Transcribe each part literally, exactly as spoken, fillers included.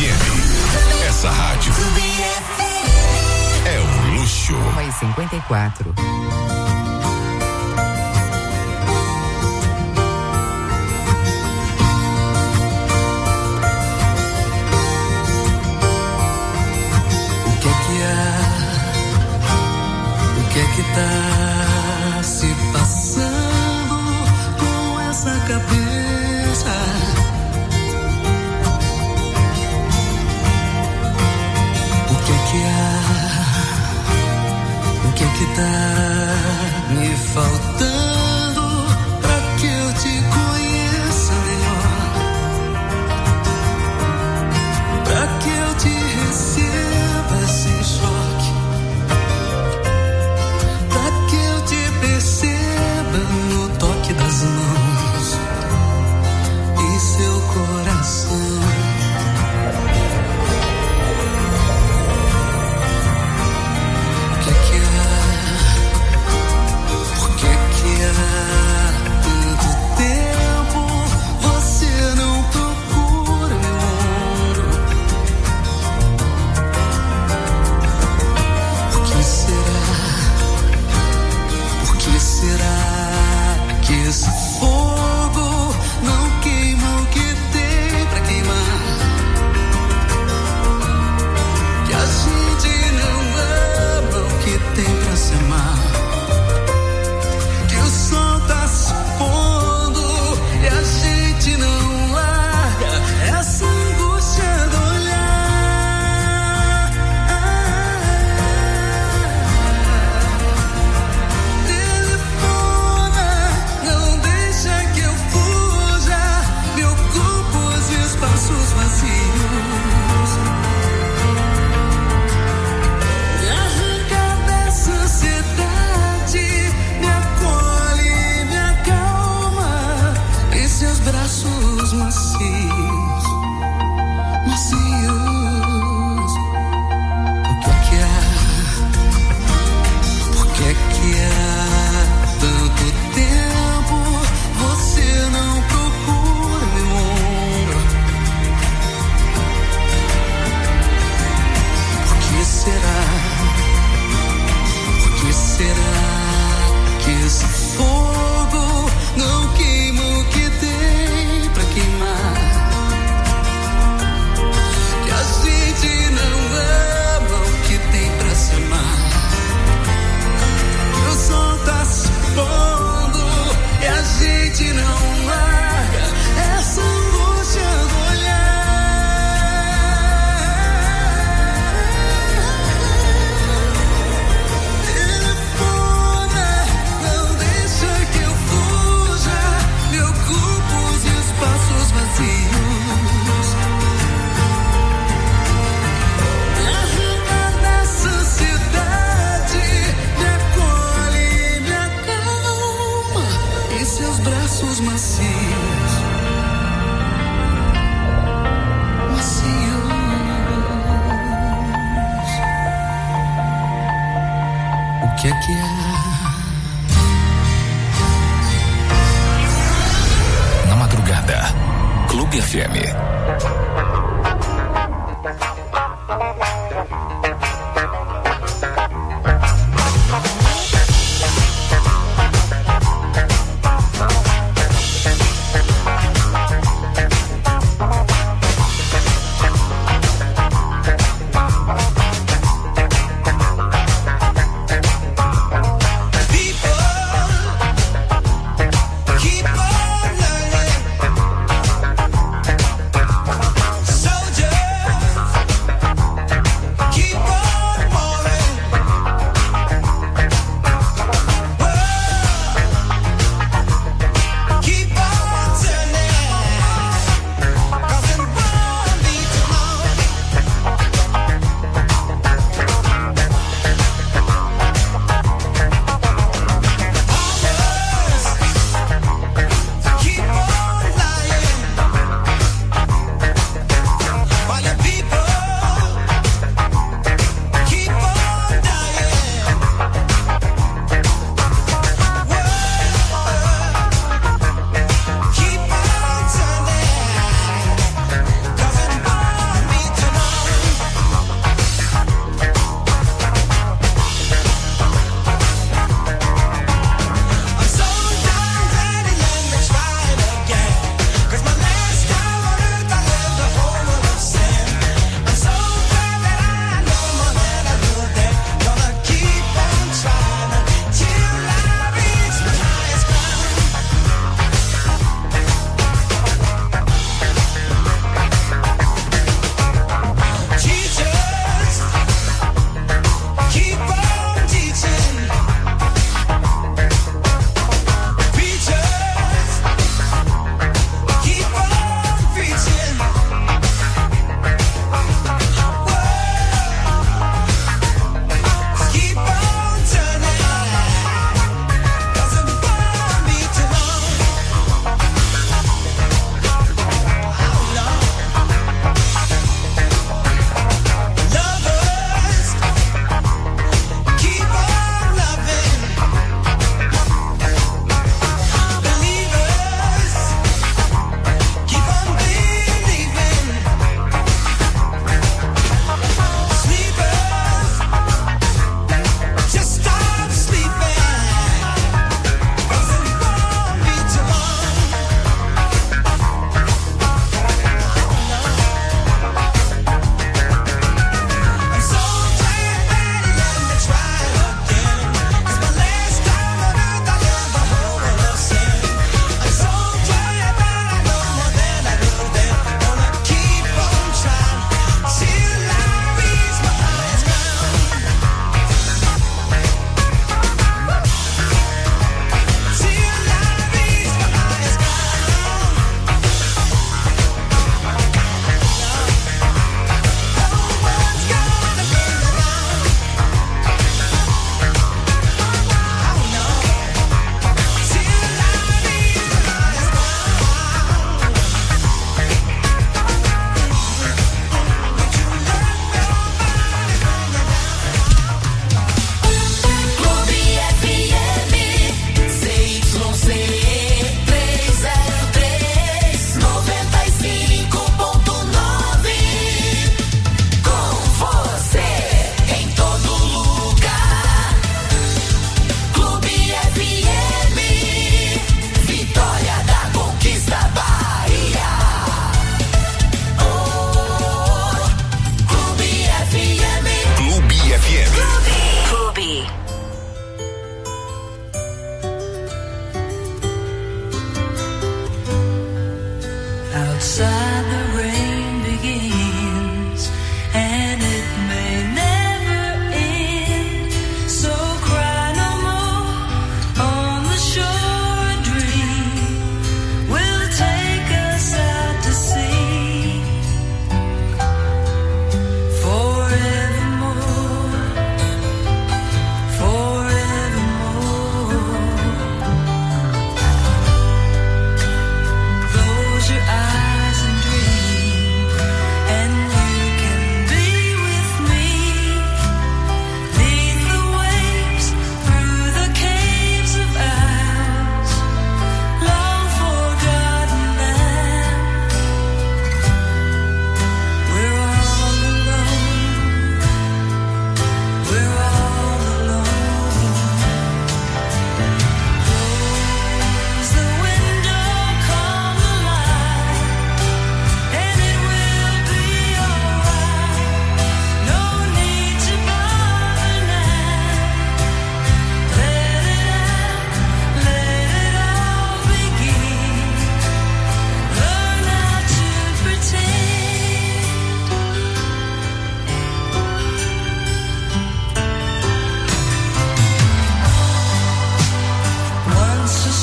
F M. Essa rádio é um luxo. uma e cinquenta e quatro. O que é que há? O que é que tá se passando com essa cabeça? O que é que há? O que é que tá me faltando pra que eu te conheça melhor? Pra que eu te receba sem choque? Pra que eu te perceba no toque das mãos e seu coração? O que é que há? Por que que há tanto tempo você não procura meu ombro? Por que será? Por que será que esse fogo não queima o que tem pra queimar? Que a gente não ama o que tem pra se amar? Que o sol tá se pondo e a gente não larga essa angústia do olhar. Telefona, não deixa que eu fuja, me ocupo os espaços vazios. Me arranca dessa ansiedade, me acolhe, me acalma em seus braços macios, macios. O que é que há? Por que é que há tanto tempo você não procura meu ombro? Por que será? Por que será que esse fogo não queima o que tem pra queimar? Que a gente não ama o que tem pra se amar? Que o sol tá se pondo e a gente não larga essa angústia do olhar. Telefona, não deixa que eu fuja, me ocupo os espaços vazios. Me arranca dessa ansiedade, me acolhe, me acalma em seus braços macios, macios. O que é que há? Na madrugada, Clube F M. Keep on learning. Soldier, keep on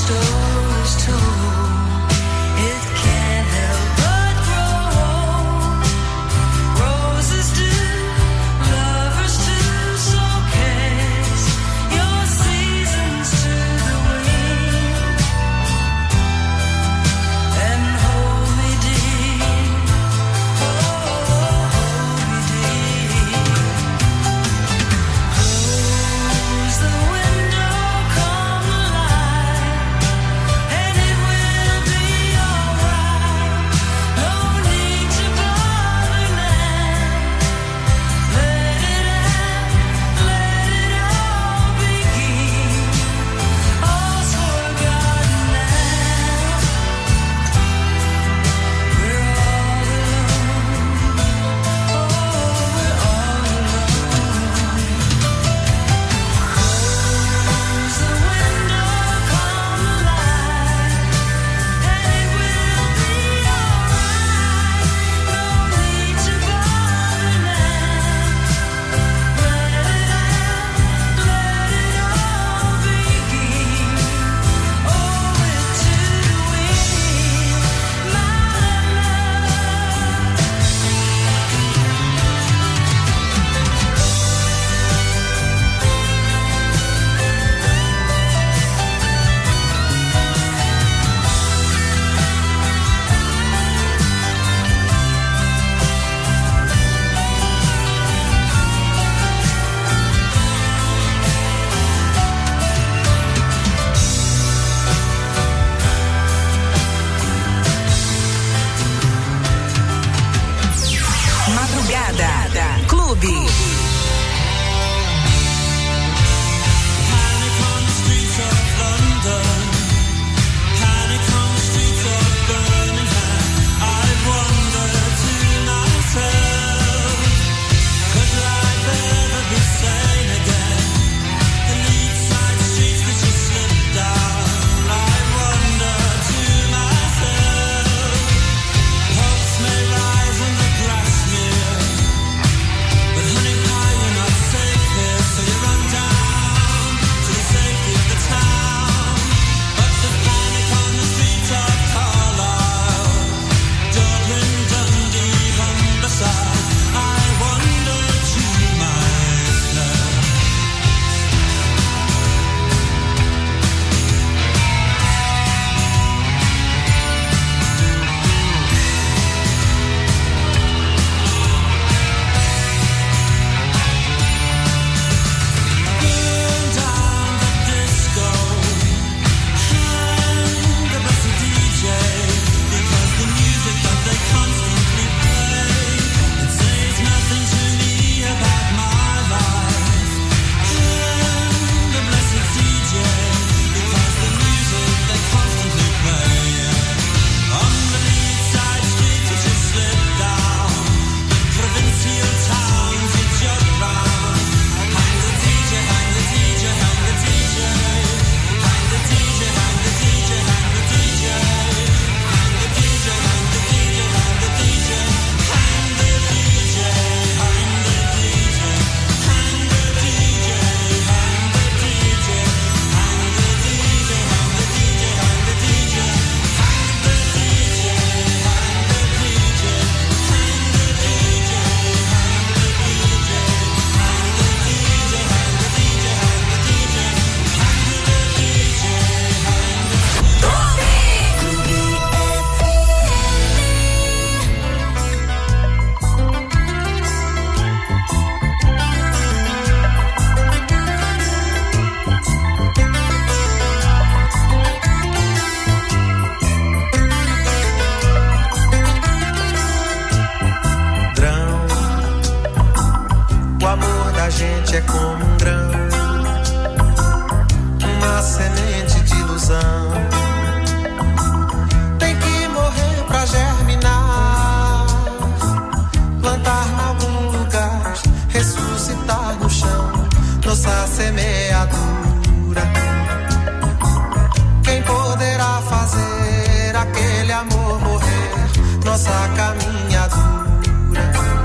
nossa caminhadura,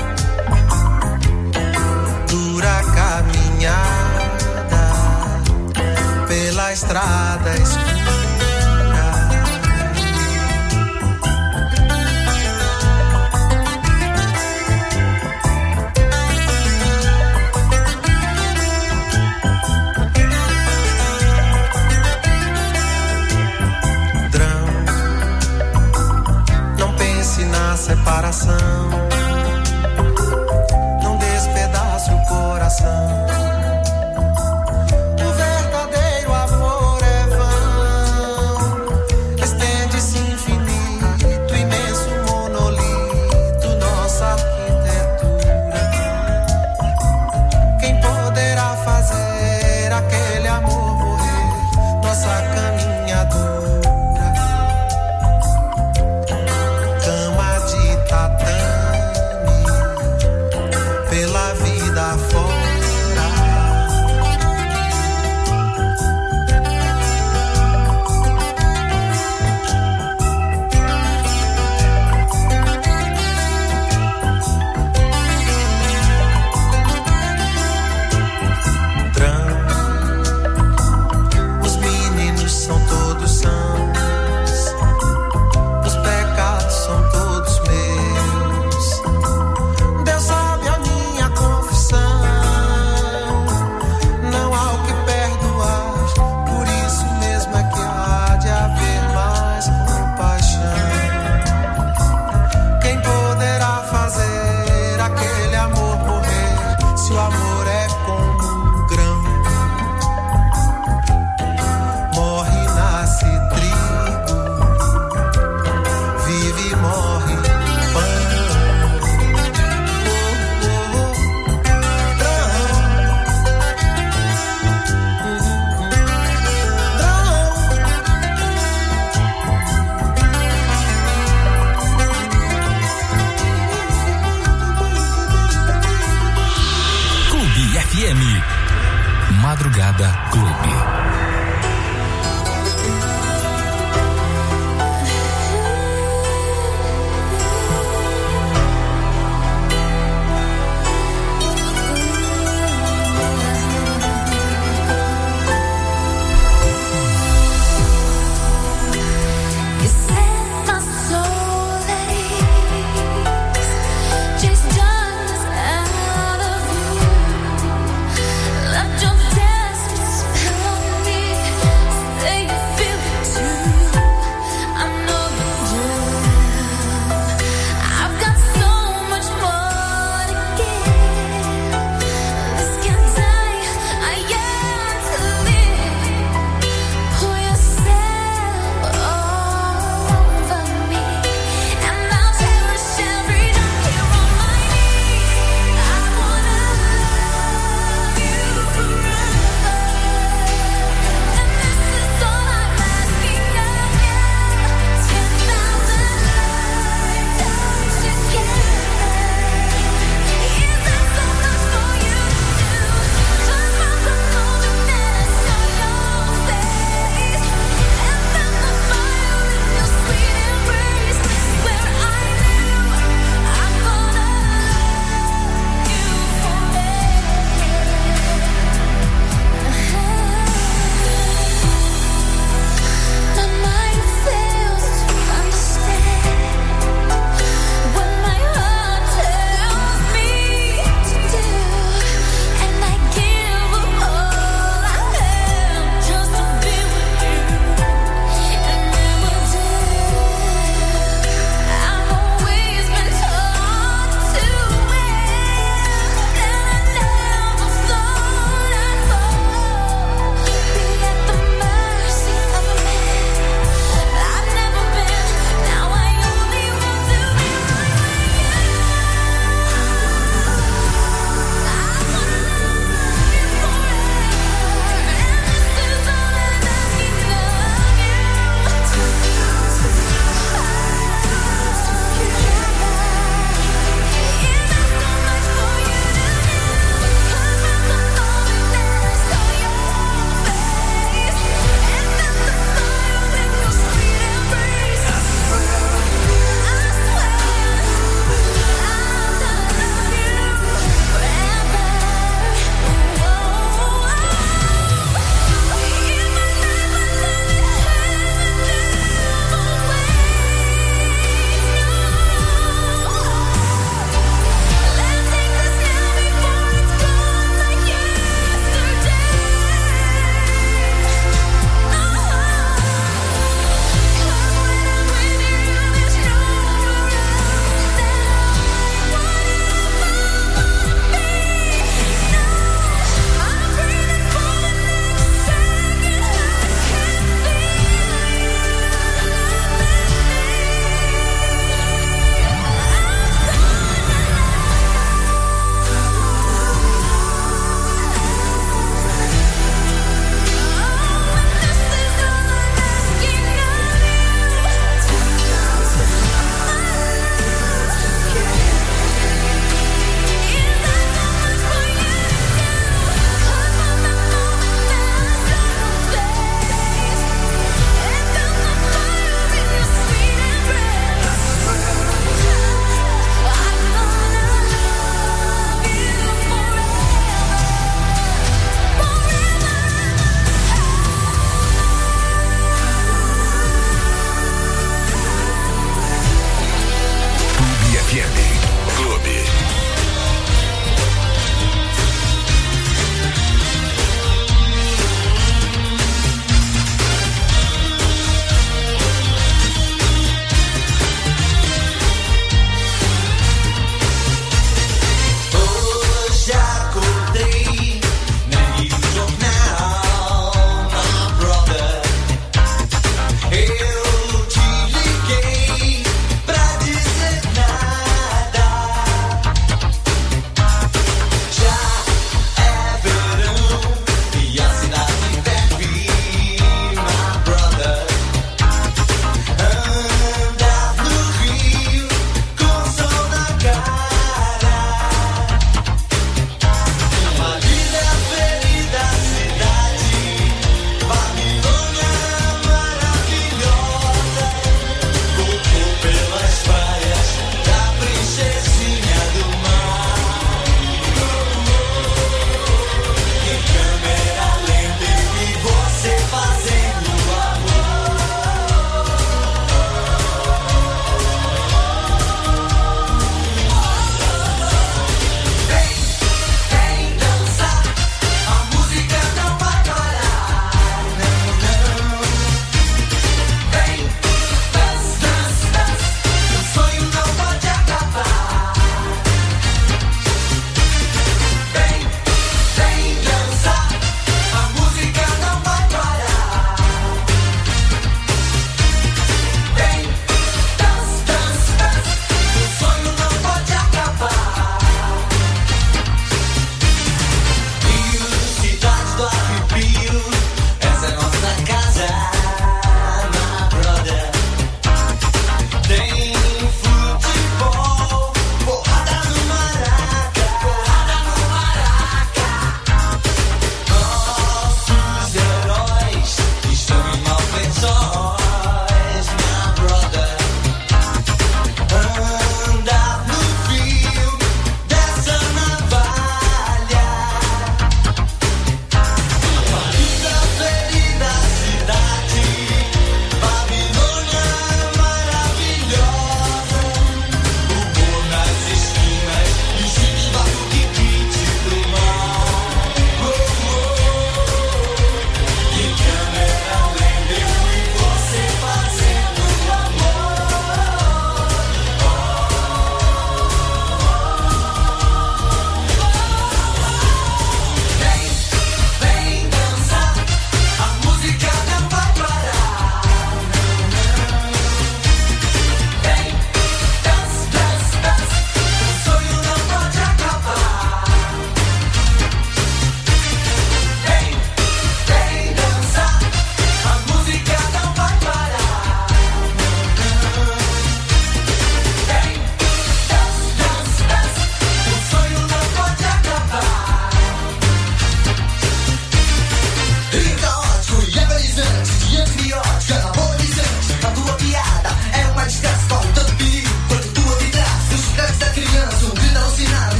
dura caminhada pela estrada escura. coração. Não despedace o coração. O verdadeiro amor é vão. Estende-se infinito, imenso monolito, nossa arquitetura. Quem poderá fazer aquele amor morrer? Nossa caminhadura. Cama de tatame,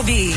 YouTube.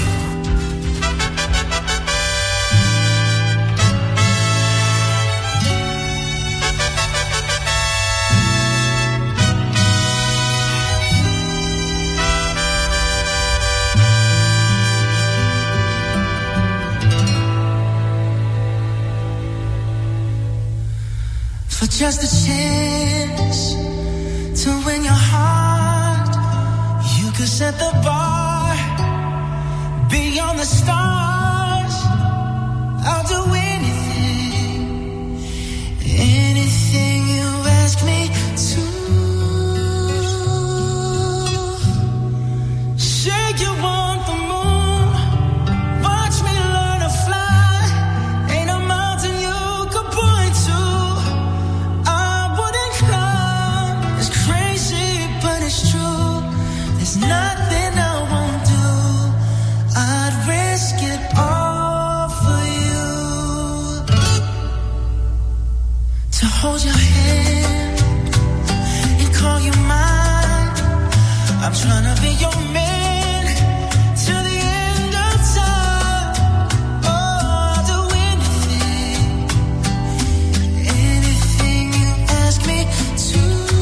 For just a chance to win your heart, you could set the bar beyond the stars. I'll do anything, anything you ask me to. Say you want the moon, watch me learn to fly. Ain't a mountain you could point to nothing I won't do. I'd risk it all for you. To hold your hand and call you mine. I'm trying to be your man till the end of time. Oh, I'll do anything, anything you ask me to.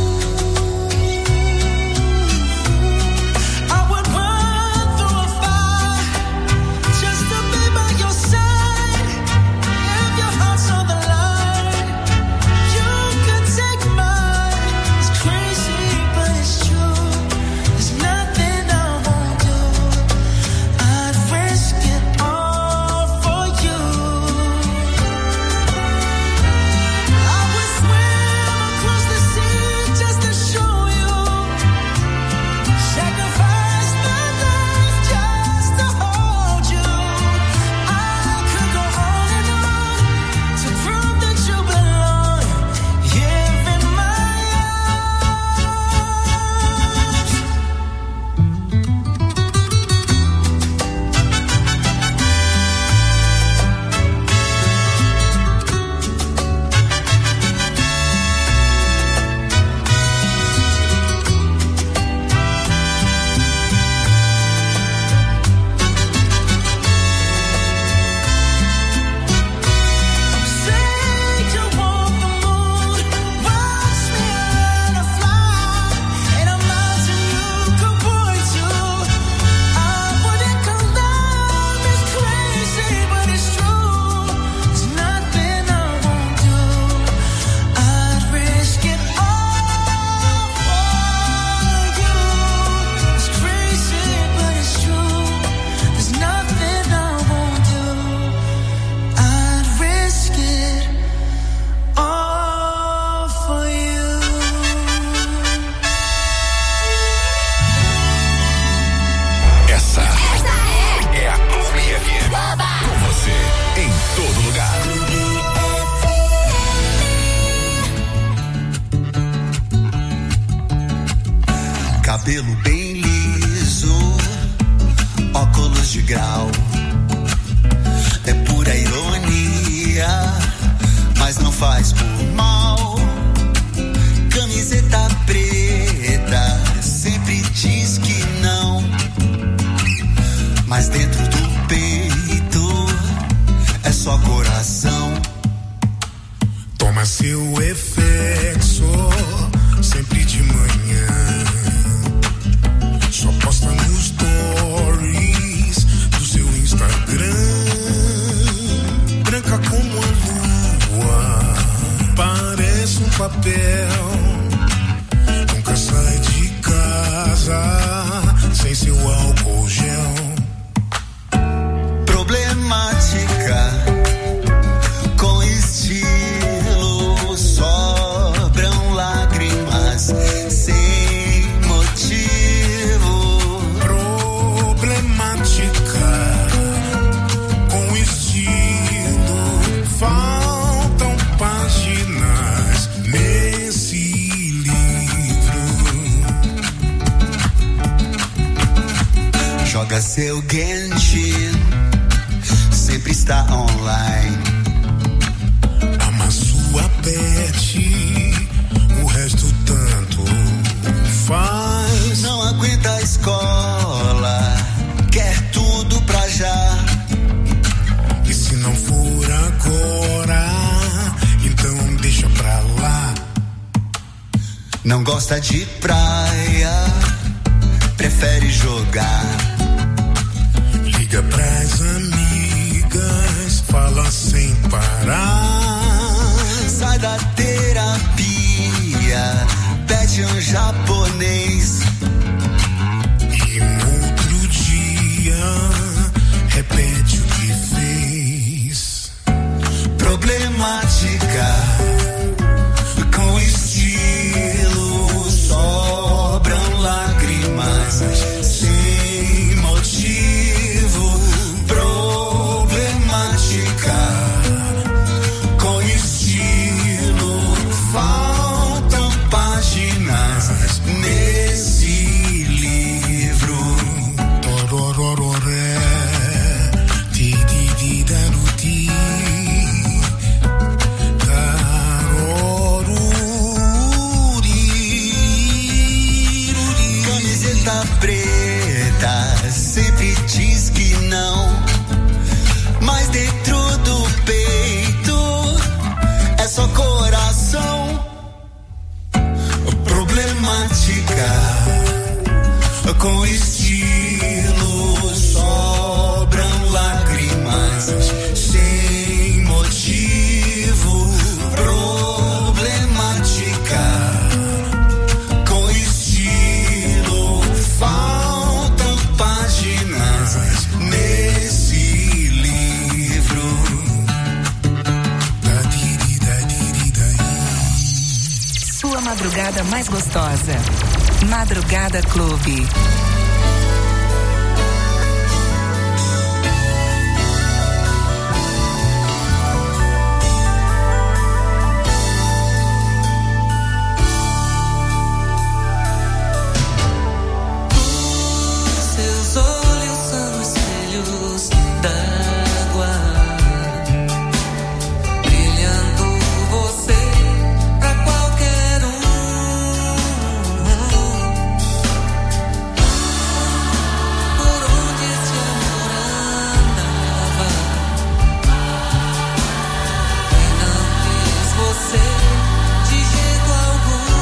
Cabelo bem liso, óculos de grau. É pura ironia, mas não faz por mal. Camiseta preta, sempre diz que não. Mas dentro do peito é só coração. Toma seu efeito, sempre de manhã. Só posta nos stories do seu Instagram. Branca como a lua, parece um papel. Nunca sai de casa sem seu álcool gel. Problemática, com estilo, sobram lágrimas sem motivo. Problemática, com estilo, faltam páginas nesse livro. Joga seu Genshin, sempre está online. Ama sua pet, o resto tanto faz. Não aguenta a escola, quer tudo não gosta de praia, prefere jogar. Liga pras amigas, fala sem parar. Sai da terapia, pede um japonês. E um outro dia, repete o que fez. Problemática, com estilo, sobram lágrimas sem motivo. Problemática, com estilo, faltam páginas nesse livro. Tororororé, ti di di da do ti. Camiseta preta sempre diz que não, mas dentro do peito é só coração. Problemática, com estilo, sobram lágrimas sem motivo. Problemática, com estilo, faltam páginas nesse livro. Sua madrugada mais gostosa. Madrugada Clube. Seus olhos são espelhos d'água, brilhando você pra qualquer um. Por onde esse amor andava e não quis você de jeito algum.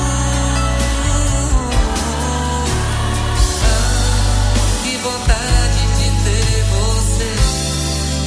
Ah, que vontade de ter você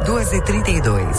duas e trinta e dois.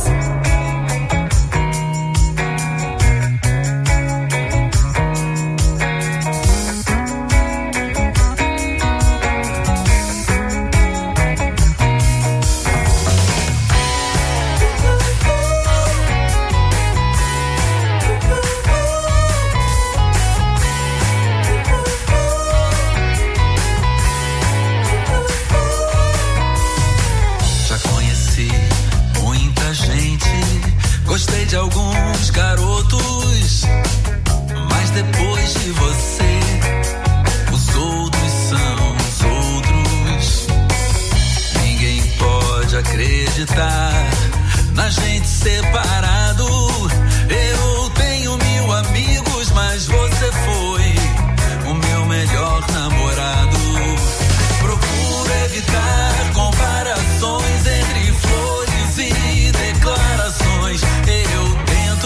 Gostei de alguns garotos, mas depois de você, os outros são os outros. Ninguém pode acreditar na gente separado. Eu tenho mil amigos, mas você foi o meu melhor namorado. Procuro evitar comparações entre flores e declarações. Eu tento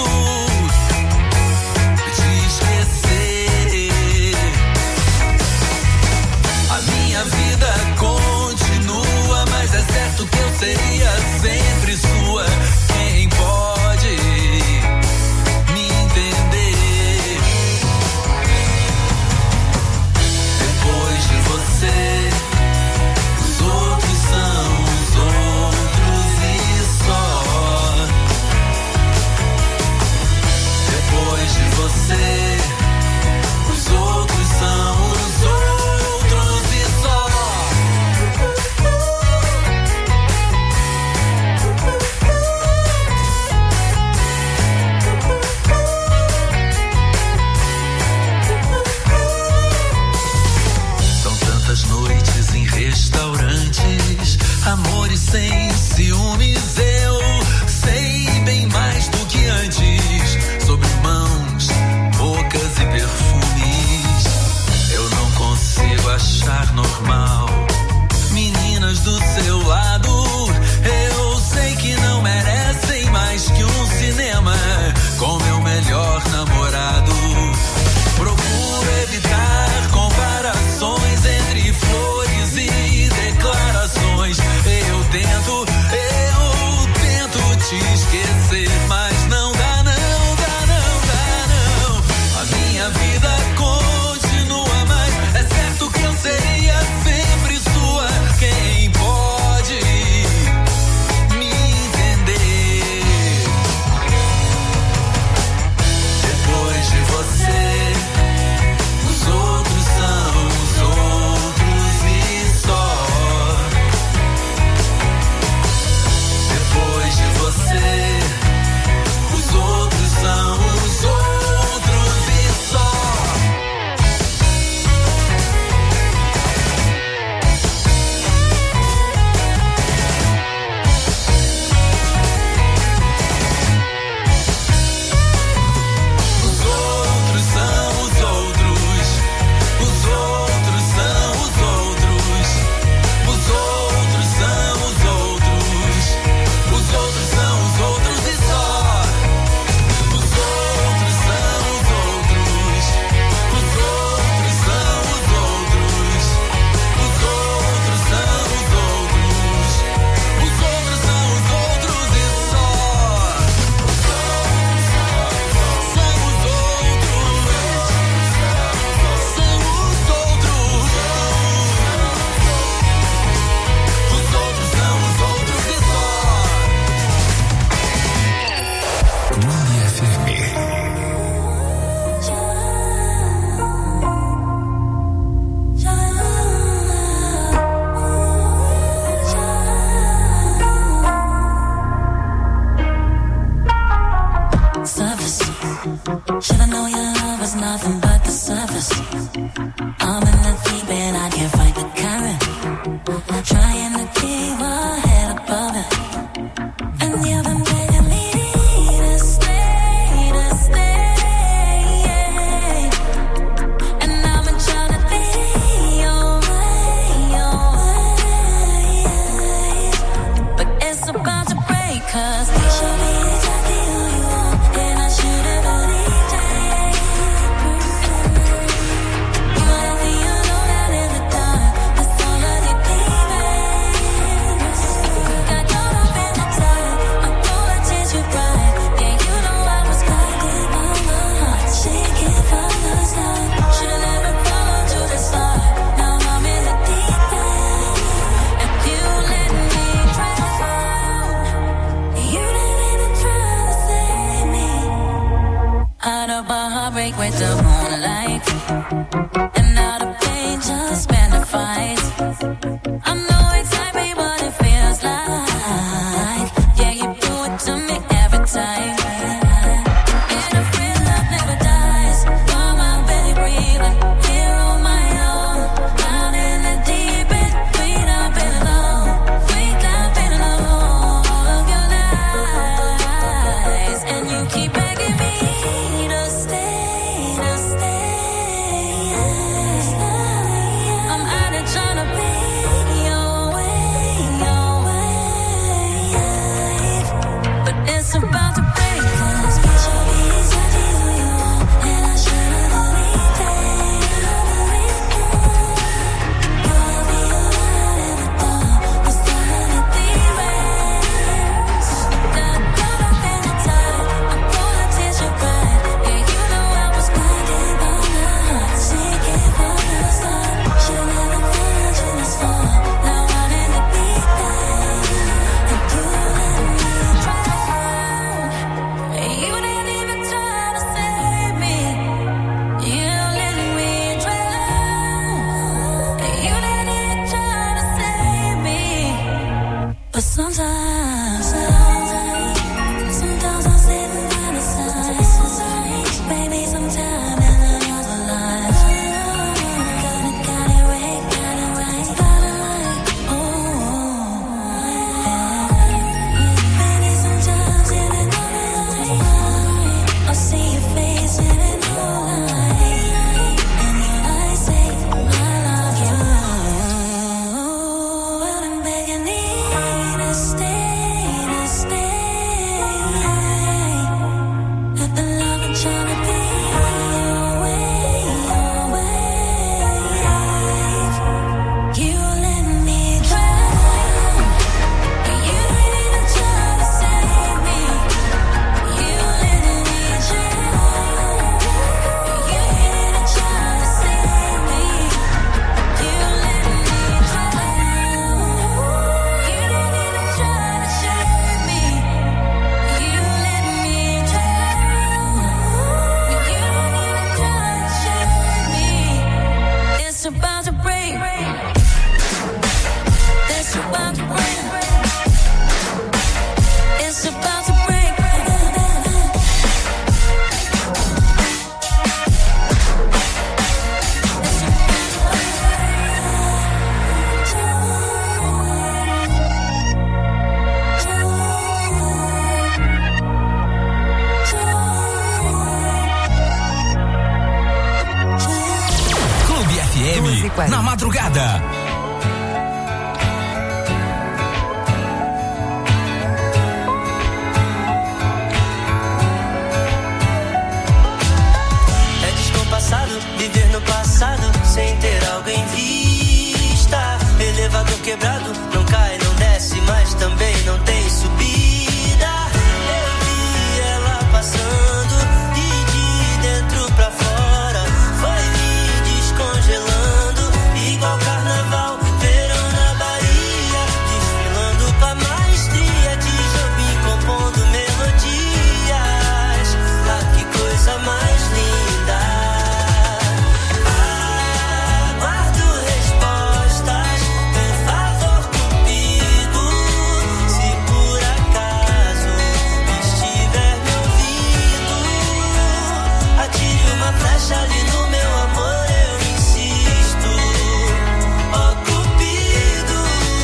te esquecer. A minha vida continua, mas é certo que eu seria sempre sua. Quem pode me entender? Depois de você, os outros são os outros e só. Depois de você, os outros são os outros e só. São tantas noites em restaurantes, amores sem ciúmes. Eu sei bem mais do que antes sobre mãos, bocas e perfumes. Eu não consigo achar normal meninas do seu lado. Eu sei que não merecem mais que um cinema com meu melhor namorado. Procuro evitar comparações entre flores e declarações. Eu tento, eu tento te esquecer, mas não dá, não dá, não dá, não. A minha vida continua, mas é certo que eu seria sempre sua. Quem pode me entender? Depois de você, os outros são os outros e só. Depois de você, os outros são os outros e só. Os outros são os outros. Os outros são os outros. Os outros são os outros. Os outros são os outros e só. Os outros são os outros. Os outros são os outros. Os outros são os outros. Os outros são os outros e só. São os outros. São os outros. Os outros são os outros e só. Clube F M. Surface. Should've known your love was nothing but the surface. I'm in the deep end, I can't fight the current. Trying to keep my head above it. And you've been begging me to stay, to stay. And I've been trying to be your way, your way. But it's about to break, 'cause show me exactly who you are, and I should have already changed. with the moonlight, and not a pain, just been a fight. I know exactly what it feels like. Yeah, you do it to me every time. And a friend love never dies. Come on, belly breathing, here on my own, out in the deep end. We not been alone, we not been alone. All of your lies, and you keep begging me to stay, to stay. I'm out here trying to be your way, your way. But it's about to break, 'cause we should be exactly who you are, and I should've believed it. You'll be alright in the dark, was turning the demons. That got up in the tide, I'm pulling tears you cried. Yeah, you know I was blinded by the heart, seeking for the sun. Should never find you this far, now I'm in the deep end, and you let me drown. You didn't even try to save me. You let me drown. You didn't even try to save me. But sometimes, sometimes I sit and fantasize. Maybe sometime in another life, got it, got it right, got it right, got it right. Oh, maybe sometimes in another life, I'll see your face in a new light, and then I say I love you. But I'm begging you to stay, to stay. I've been loving, trying to be your way, your way. You let me drown. You didn't even try to save me. You let me drown. You didn't even try to save me. You let me drown. You didn't even try to save me. You let me drown. You didn't even try to save me. It's about to break. It's about to break. It's about to break. Clube F M, doze e quarenta. na madrugada. É descompassado viver no passado sem ter algo em vista. Elevador quebrado, não cai, não desce, mas também não tem subida. Eu vi ela passando e de dentro pra fora foi me descongelando, igual carnaval, verão na Bahia, desfilando com a maestria de Jobim, compondo melodias. Ah, que coisa mais linda. Aguardo respostas, por favor, Cupido. Se por acaso estiver me ouvindo, atire uma flecha ali no meu amor, eu insisto. Ó Cupido,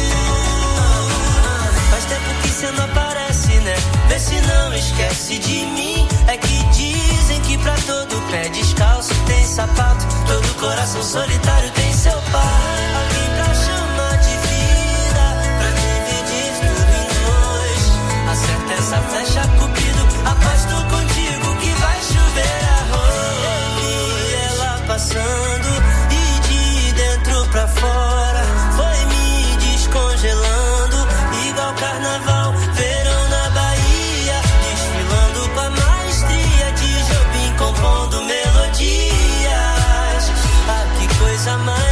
faz tempo que cê não aparece, né? Vê se não esquece de mim. É que dizem que pra todo pé descalço tem sapato, todo coração solitário tem seu par. Alguém pra chamar de vida, pra dividir tudo em dois. Acerta essa flecha, Cupido, aposto contigo que vai chover arroz. Eu vi ela passando e de dentro pra fora foi me descongelando, igual carnaval, verão na Bahia, desfilando com a maestria de Jobim, compondo melodias. Ah, que coisa mais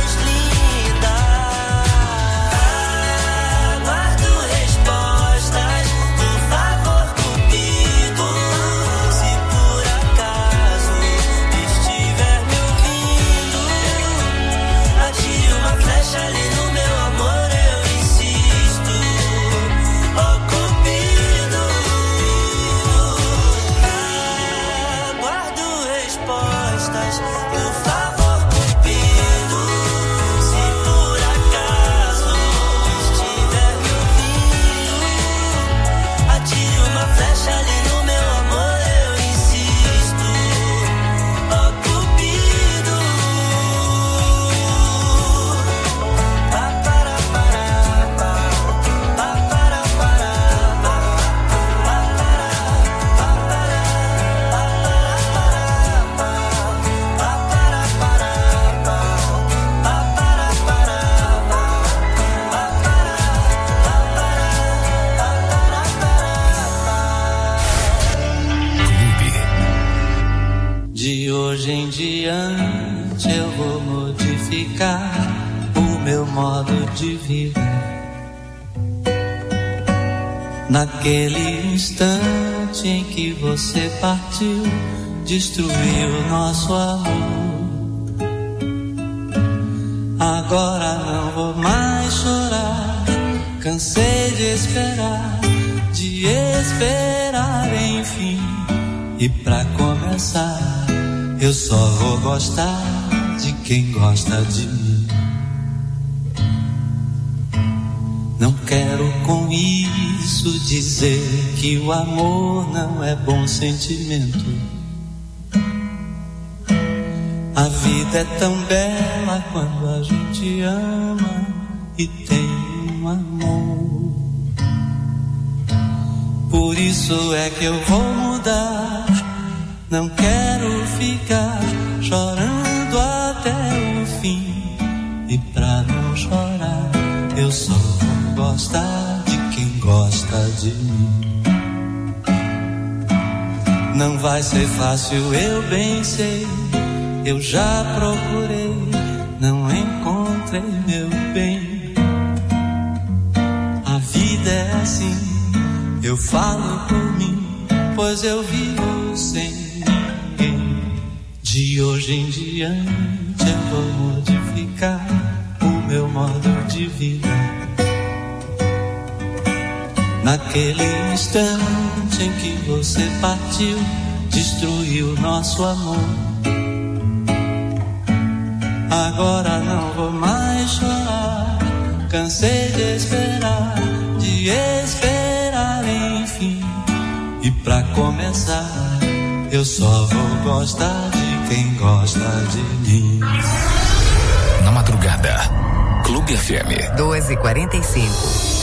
diante eu vou modificar o meu modo de viver. Naquele instante em que você partiu, destruiu nosso amor. Agora não vou mais chorar, cansei de esperar, de esperar enfim. E pra começar, eu só vou gostar de quem gosta de mim. Não quero com isso dizer que o amor não é bom sentimento. A vida é tão bela quando a gente ama e tem um amor. Por isso é que eu vou mudar. Não quero ficar chorando até o fim. E pra não chorar, eu só vou gostar de quem gosta de mim. Não vai ser fácil, eu bem sei. Eu já procurei, não encontrei meu bem. A vida é assim, eu falo por mim, pois eu vivo sem ninguém. De hoje em diante eu vou modificar o meu modo de vida. Naquele instante em que você partiu, destruiu nosso amor. Agora não vou mais chorar, cansei de esperar, de esperar enfim. E pra começar, eu só vou gostar de quem gosta de mim. Na madrugada, Clube F M. doze e quarenta e cinco.